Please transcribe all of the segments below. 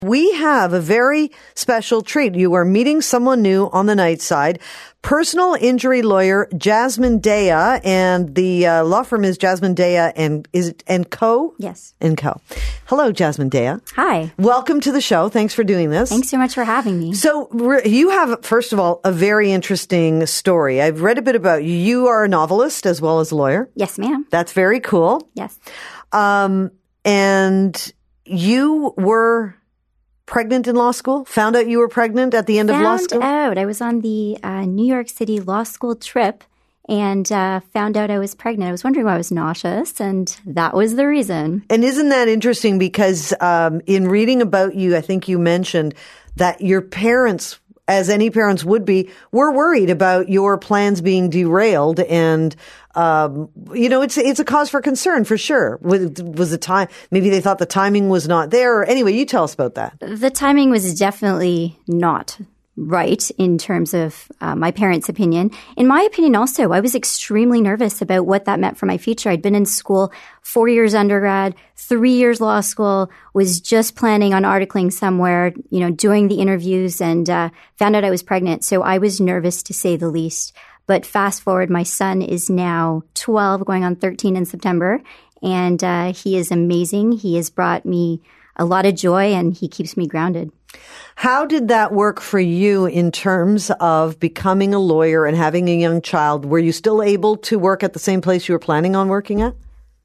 We have a very special treat. You are meeting someone new on the night side. Personal injury lawyer Jasmine Daya, and the law firm is Jasmine Daya and Co. Yes, and Co. Hello, Jasmine Daya. Hi. Welcome to the show. Thanks for doing this. Thanks so much for having me. So you have, first of all, a very interesting story. I've read a bit about you. You are a novelist as well as a lawyer. Yes, ma'am. That's very cool. Yes. And you were pregnant in law school? Found out you were pregnant at the end of law school? Found out. I was on the New York City law school trip and found out I was pregnant. I was wondering why I was nauseous, and that was the reason. And isn't that interesting? Because in reading about you, I think you mentioned that your parents, as any parents would be, were worried about your plans being derailed. And, it's a cause for concern for sure. Was the time, maybe they thought the timing was not there. Or anyway, you tell us about that. The timing was definitely not right in terms of my parents' opinion. In my opinion also, I was extremely nervous about what that meant for my future. I'd been in school 4 years undergrad, 3 years law school, was just planning on articling somewhere, doing the interviews, and found out I was pregnant. So I was nervous to say the least. But fast forward, my son is now 12, going on 13 in September, and he is amazing. He has brought me a lot of joy, and he keeps me grounded. How did that work for you in terms of becoming a lawyer and having a young child? Were you still able to work at the same place you were planning on working at?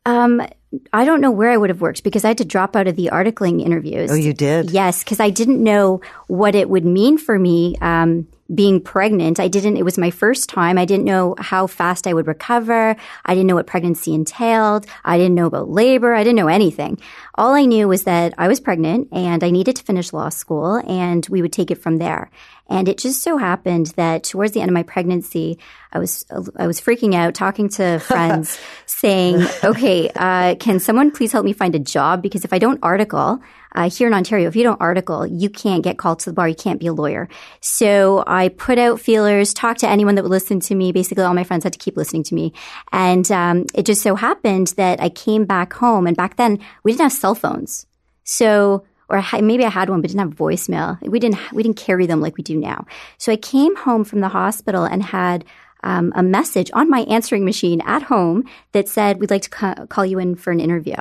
I don't know where I would have worked because I had to drop out of the articling interviews. Oh, you did? Yes, because I didn't know what it would mean for me being pregnant. It was my first time. I didn't know how fast I would recover. I didn't know what pregnancy entailed. I didn't know about labor. I didn't know anything. All I knew was that I was pregnant and I needed to finish law school and we would take it from there. And it just so happened that towards the end of my pregnancy, I was freaking out, talking to friends, saying, okay, can someone please help me find a job? Because if I don't article, here in Ontario, if you don't article, you can't get called to the bar. You can't be a lawyer. So I put out feelers, talked to anyone that would listen to me. Basically, all my friends had to keep listening to me. And it just so happened that I came back home. And back then, we didn't have cell phones. So, or maybe I had one, but didn't have voicemail. We didn't carry them like we do now. So I came home from the hospital and had a message on my answering machine at home that said, we'd like to call you in for an interview.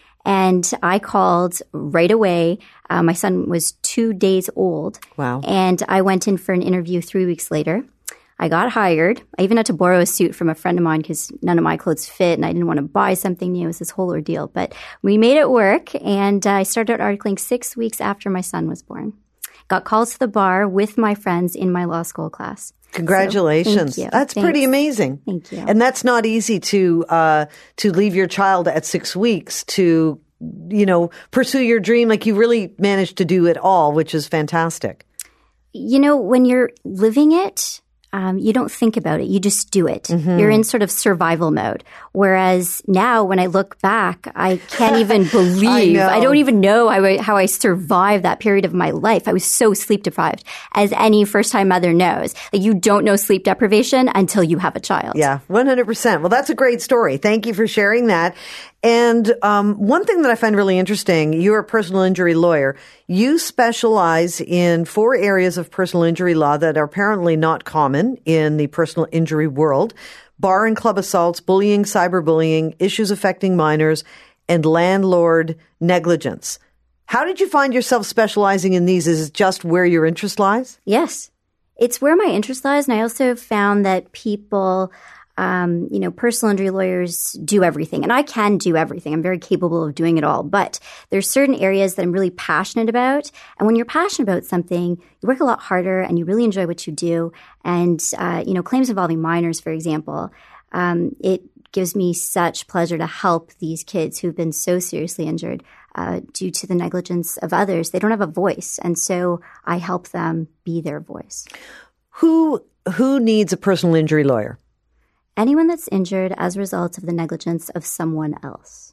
And I called right away. My son was 2 days old. Wow. And I went in for an interview 3 weeks later. I got hired. I even had to borrow a suit from a friend of mine because none of my clothes fit and I didn't want to buy something new. It was this whole ordeal. But we made it work, and I started articling 6 weeks after my son was born. Got called to the bar with my friends in my law school class. Congratulations. So, thank you. That's Thanks. pretty amazing. Thank you. And that's not easy to leave your child at 6 weeks to, pursue your dream. Like, you really managed to do it all, which is fantastic. When you're living it, you don't think about it. You just do it. Mm-hmm. You're in sort of survival mode. Whereas now when I look back, I can't even believe, I don't even know how I survived that period of my life. I was so sleep deprived, as any first-time mother knows. Like, you don't know sleep deprivation until you have a child. Yeah, 100%. Well, that's a great story. Thank you for sharing that. And one thing that I find really interesting, you're a personal injury lawyer. You specialize in 4 areas of personal injury law that are apparently not common in the personal injury world: bar and club assaults, bullying, cyberbullying, issues affecting minors, and landlord negligence. How did you find yourself specializing in these? Is it just where your interest lies? Yes, it's where my interest lies. And I also found that people personal injury lawyers do everything, and I can do everything. I'm very capable of doing it all, but there's certain areas that I'm really passionate about. And when you're passionate about something, you work a lot harder and you really enjoy what you do. And, claims involving minors, for example, it gives me such pleasure to help these kids who've been so seriously injured due to the negligence of others. They don't have a voice. And so I help them be their voice. Who needs a personal injury lawyer? Anyone that's injured as a result of the negligence of someone else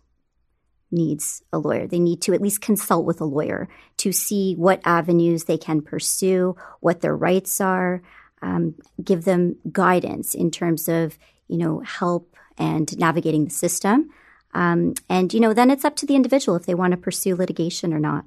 needs a lawyer. They need to at least consult with a lawyer to see what avenues they can pursue, what their rights are, give them guidance in terms of, help and navigating the system. Then it's up to the individual if they want to pursue litigation or not.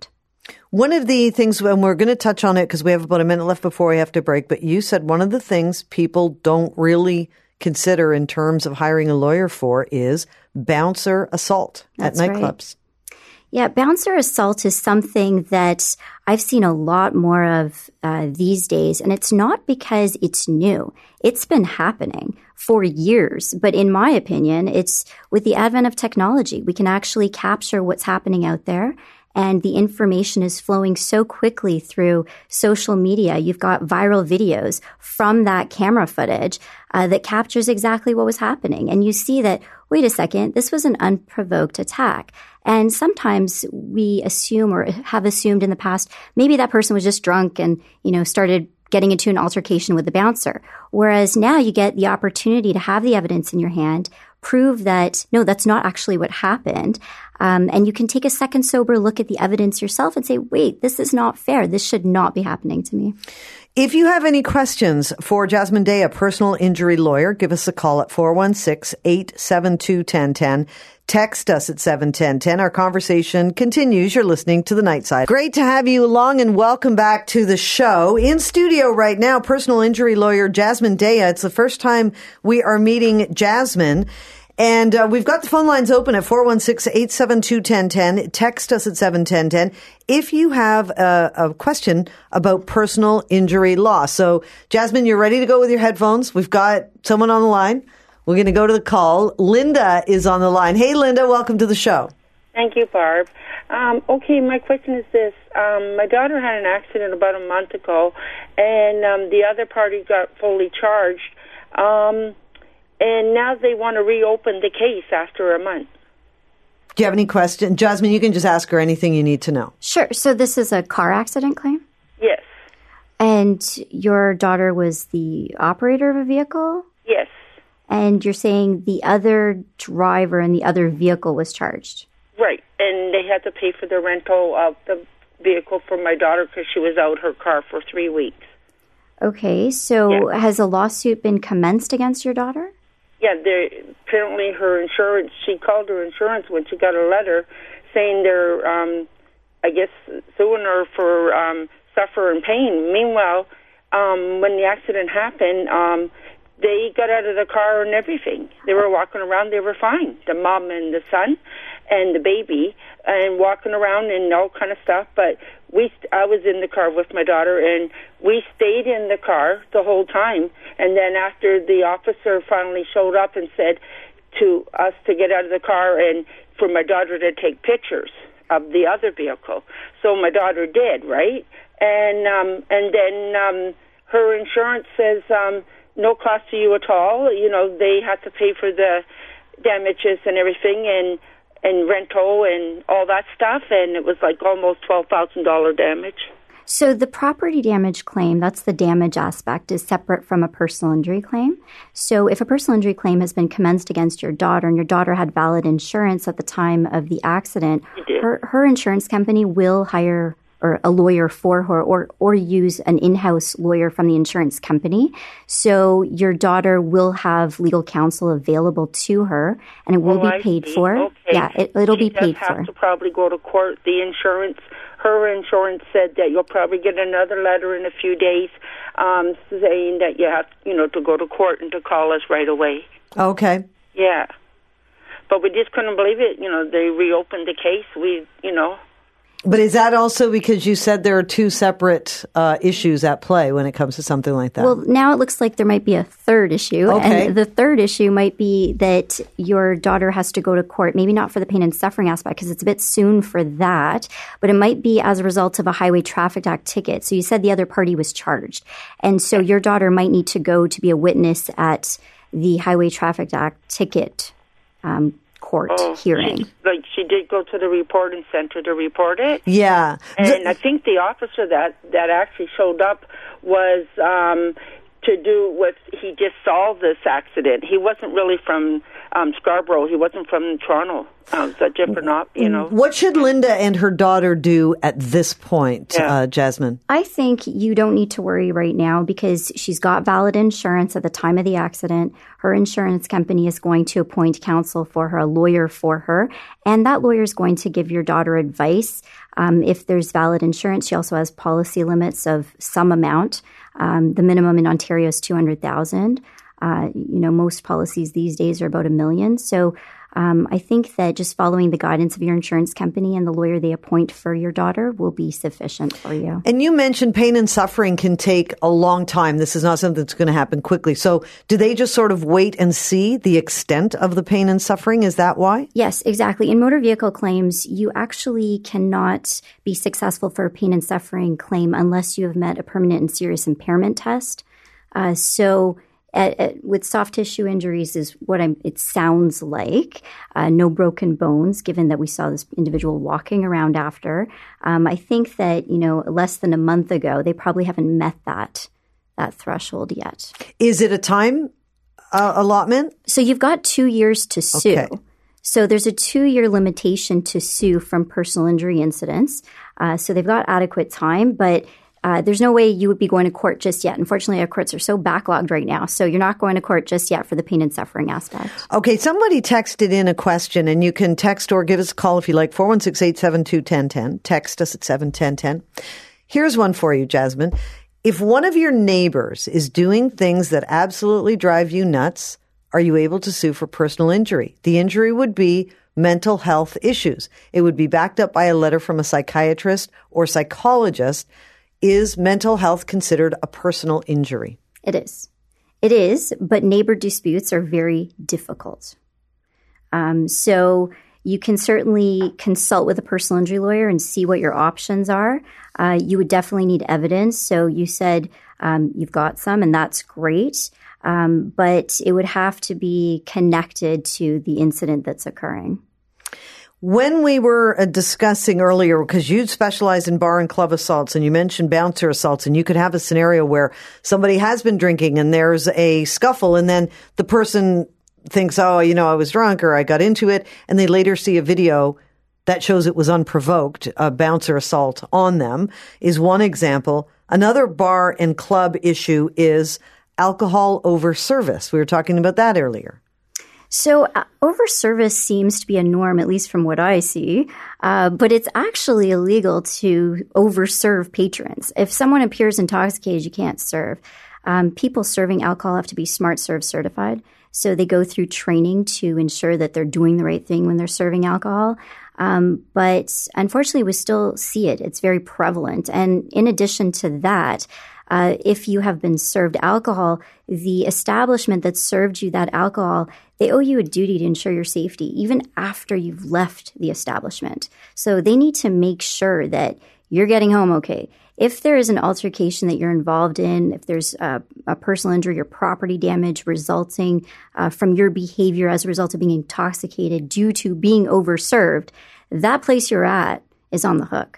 One of the things, and we're going to touch on it because we have about a minute left before we have to break, but you said one of the things people don't really consider in terms of hiring a lawyer for is bouncer assault at nightclubs. Right. Yeah, bouncer assault is something that I've seen a lot more of these days, and it's not because it's new. It's been happening for years, but in my opinion, it's with the advent of technology, we can actually capture what's happening out there. And the information is flowing so quickly through social media. You've got viral videos from that camera footage that captures exactly what was happening. And you see that, wait a second, this was an unprovoked attack. And sometimes we assume or have assumed in the past, maybe that person was just drunk and, started getting into an altercation with the bouncer. Whereas now you get the opportunity to have the evidence in your hand, prove that, no, that's not actually what happened. And you can take a second sober look at the evidence yourself and say, wait, this is not fair. This should not be happening to me. If you have any questions for Jasmine Day, a personal injury lawyer, give us a call at 416-872-1010. Text us at 71010. Our conversation continues. You're listening to The Night Side. Great to have you along and welcome back to the show. In studio right now, personal injury lawyer Jasmine Day. It's the first time we are meeting Jasmine. And we've got the phone lines open at 416-872-1010. Text us at 71010 if you have a question about personal injury law. So, Jasmine, you're ready to go with your headphones. We've got someone on the line. We're going to go to the call. Linda is on the line. Hey, Linda, welcome to the show. Thank you, Barb. Okay, my question is this. My daughter had an accident about a month ago, and the other party got fully charged. And now they want to reopen the case after a month. Do you have any questions? Jasmine, you can just ask her anything you need to know. Sure. So this is a car accident claim? Yes. And your daughter was the operator of a vehicle? Yes. And you're saying the other driver in the other vehicle was charged? Right. And they had to pay for the rental of the vehicle for my daughter because she was out her car for 3 weeks. Okay. So Has a lawsuit been commenced against your daughter? Yeah, apparently her insurance, she called her insurance when she got a letter saying they're, I guess, suing her for suffer and pain. Meanwhile, when the accident happened, they got out of the car and everything. They were walking around, they were fine. The mom and the son and the baby, and walking around and all kind of stuff. But I was in the car with my daughter, and we stayed in the car the whole time. And then after the officer finally showed up and said to us to get out of the car and for my daughter to take pictures of the other vehicle. So my daughter did, right? And then her insurance says no cost to you at all. They had to pay for the damages and everything and rental and all that stuff, and it was like almost $12,000 damage. So the property damage claim, that's the damage aspect, is separate from a personal injury claim. So if a personal injury claim has been commenced against your daughter and your daughter had valid insurance at the time of the accident, her insurance company will hire or a lawyer for her or use an in-house lawyer from the insurance company. So your daughter will have legal counsel available to her and it will be paid for. Okay. Yeah, it'll be paid for. She does have to probably go to court. Her insurance said that you'll probably get another letter in a few days saying that you have, to go to court and to call us right away. Okay. Yeah. But we just couldn't believe it. They reopened the case. But is that also because you said there are two separate issues at play when it comes to something like that? Well, now it looks like there might be a third issue. Okay. And the third issue might be that your daughter has to go to court, maybe not for the pain and suffering aspect because it's a bit soon for that, but it might be as a result of a Highway Traffic Act ticket. So you said the other party was charged. And so your daughter might need to go to be a witness at the Highway Traffic Act ticket court hearing. She did go to the reporting center to report it. Yeah. And I think the officer that actually showed up was to do with, he just saw this accident. He wasn't really from Scarborough. He wasn't from Toronto. a different What should Linda and her daughter do at this point, Jasmine? I think you don't need to worry right now because she's got valid insurance at the time of the accident. Her insurance company is going to appoint counsel for her, a lawyer for her, and that lawyer is going to give your daughter advice. If there's valid insurance, she also has policy limits of some amount. The minimum in Ontario is $200,000. Most policies these days are about $1 million. So I think that just following the guidance of your insurance company and the lawyer they appoint for your daughter will be sufficient for you. And you mentioned pain and suffering can take a long time. This is not something that's going to happen quickly. So do they just sort of wait and see the extent of the pain and suffering? Is that why? Yes, exactly. In motor vehicle claims, you actually cannot be successful for a pain and suffering claim unless you have met a permanent and serious impairment test. With soft tissue injuries is what it sounds like. No broken bones, given that we saw this individual walking around after. I think that, less than a month ago, they probably haven't met that threshold yet. Is it a time allotment? So you've got 2 years to sue. Okay. So there's a 2-year limitation to sue from personal injury incidents. So they've got adequate time, but there's no way you would be going to court just yet. Unfortunately, our courts are so backlogged right now. So you're not going to court just yet for the pain and suffering aspect. Okay, somebody texted in a question, and you can text or give us a call if you like, 416-872-1010. Text us at 71010. Here's one for you, Jasmine. If one of your neighbors is doing things that absolutely drive you nuts, are you able to sue for personal injury? The injury would be mental health issues. It would be backed up by a letter from a psychiatrist or psychologist. Is mental health considered a personal injury? It is. It is, but neighbor disputes are very difficult. So you can certainly consult with a personal injury lawyer and see what your options are. You would definitely need evidence. So you said you've got some, and that's great. But it would have to be connected to the incident that's occurring. When we were discussing earlier, because you specialize in bar and club assaults and you mentioned bouncer assaults, and you could have a scenario where somebody has been drinking and there's a scuffle and then the person thinks, I was drunk or I got into it, and they later see a video that shows it was unprovoked, a bouncer assault on them is one example. Another bar and club issue is alcohol over service. We were talking about that earlier. So over-service seems to be a norm, at least from what I see, but it's actually illegal to over-serve patrons. If someone appears intoxicated, you can't serve. People serving alcohol have to be Smart Serve certified, so they go through training to ensure that they're doing the right thing when they're serving alcohol. But unfortunately, we still see it. It's very prevalent. And in addition to that, if you have been served alcohol, the establishment that served you that alcohol, they owe you a duty to ensure your safety, even after you've left the establishment. So they need to make sure that you're getting home okay. If there is an altercation that you're involved in, if there's a personal injury or property damage resulting from your behavior as a result of being intoxicated due to being overserved, that place you're at is on the hook.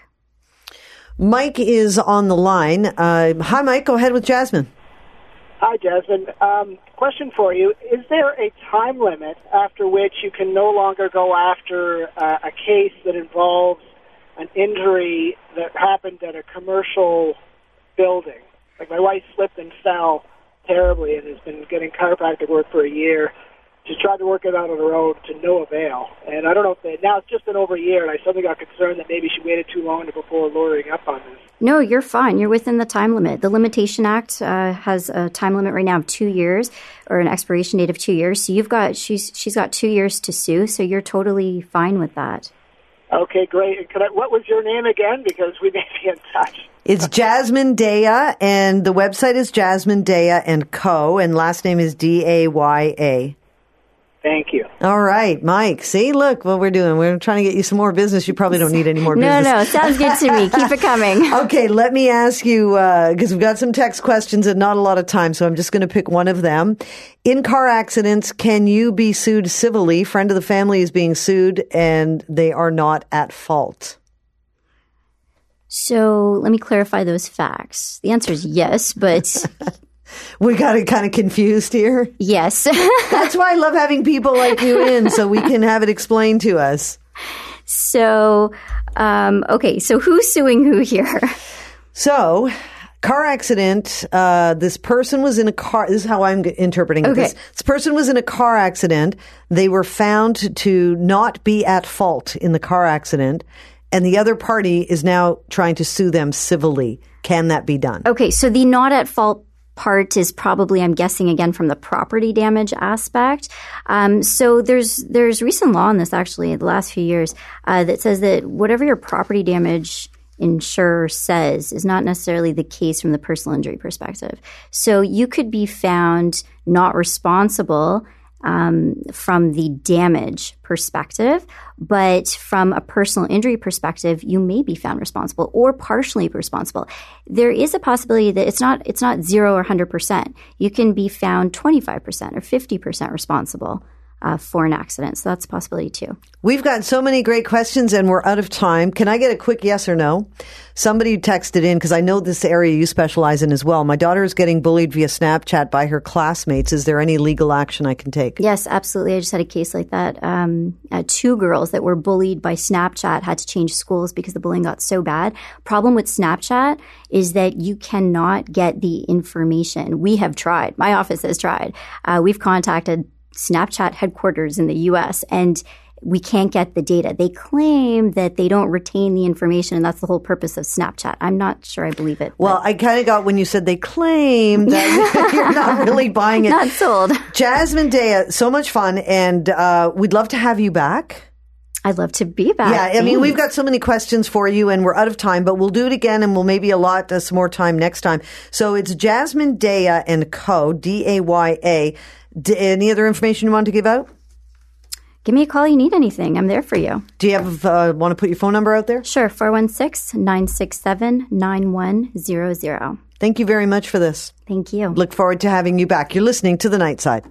Mike is on the line. Hi, Mike. Go ahead with Jasmine. Hi, Jasmine. Question for you. Is there a time limit after which you can no longer go after a case that involves an injury that happened at a commercial building? Like my wife slipped and fell terribly and has been getting chiropractic work for a year. She's tried to work it out on her own to no avail. And I don't know if now it's just been over a year, and I suddenly got concerned that maybe she waited too long before lawyering up on this. No, you're fine. You're within the time limit. The Limitation Act has a time limit right now of 2 years, or an expiration date of 2 years. So she's got 2 years to sue, so you're totally fine with that. Okay, great. And what was your name again? Because we may be in touch. It's Jasmine Daya, and the website is Jasmine Daya & Co., and last name is Daya. Thank you. All right, Mike. See, look what we're doing. We're trying to get you some more business. You probably don't need any more business. No, sounds good to me. Keep it coming. Okay, let me ask you, because we've got some text questions and not a lot of time, so I'm just going to pick one of them. In car accidents, can you be sued civilly? Friend of the family is being sued, and they are not at fault. So let me clarify those facts. The answer is yes, but We got it kind of confused here. Yes. That's why I love having people like you in so we can have it explained to us. So, okay. So who's suing who here? So, car accident. This person was in a car. This is how I'm interpreting it. Okay. This person was in a car accident. They were found to not be at fault in the car accident. And the other party is now trying to sue them civilly. Can that be done? Okay. So the not at fault part is probably, I'm guessing, again, from the property damage aspect. So there's recent law on this, actually, in the last few years, that says that whatever your property damage insurer says is not necessarily the case from the personal injury perspective. So you could be found not responsible from the damage perspective, but from a personal injury perspective, you may be found responsible or partially responsible. There is a possibility that it's not 0 or 100%. You can be found 25% or 50% responsible for an accident. So that's a possibility too. We've got so many great questions and we're out of time. Can I get a quick yes or no? Somebody texted in, because I know this area you specialize in as well. My daughter is getting bullied via Snapchat by her classmates. Is there any legal action I can take? Yes, absolutely. I just had a case like that. 2 girls that were bullied by Snapchat had to change schools because the bullying got so bad. Problem with Snapchat is that you cannot get the information. We have tried. My office has tried. We've contacted Snapchat headquarters in the U.S., and we can't get the data. They claim that they don't retain the information, and that's the whole purpose of Snapchat. I'm not sure I believe it. Well, I kind of got when you said they claim that you're not really buying it. Not sold. Jasmine Daya, so much fun, and we'd love to have you back. I'd love to be back. Yeah, I mean, we've got so many questions for you, and we're out of time, but we'll do it again, and we'll maybe allot some more time next time. So it's Jasmine Daya and Co., D-A-Y-A. Any other information you want to give out? Give me a call. You need anything. I'm there for you. Do you have want to put your phone number out there? Sure. 416-967-9100. Thank you very much for this. Thank you. Look forward to having you back. You're listening to The Night Side.